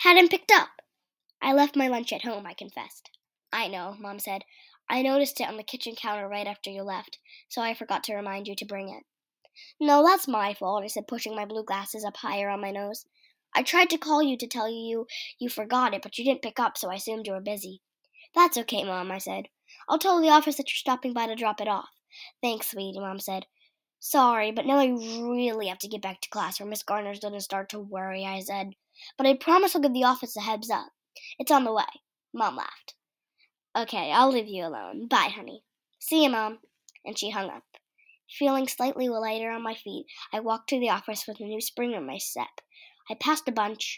hadn't picked up. I left my lunch at home, I confessed. I know, Mom said. I noticed it on the kitchen counter right after you left, so I forgot to remind you to bring it. No, that's my fault, I said, pushing my blue glasses up higher on my nose. I tried to call you to tell you forgot it, but you didn't pick up, so I assumed you were busy. That's okay, Mom, I said. I'll tell the office that you're stopping by to drop it off. Thanks, sweetie, Mom said. Sorry, but now I really have to get back to class or Miss Garner's gonna start to worry, I said. But I promise I'll give the office a heads up. It's on the way. Mom laughed. Okay, I'll leave you alone. Bye, honey. See you, Mom. And she hung up. Feeling slightly lighter on my feet, I walked to the office with a new spring in my step. I passed a bunch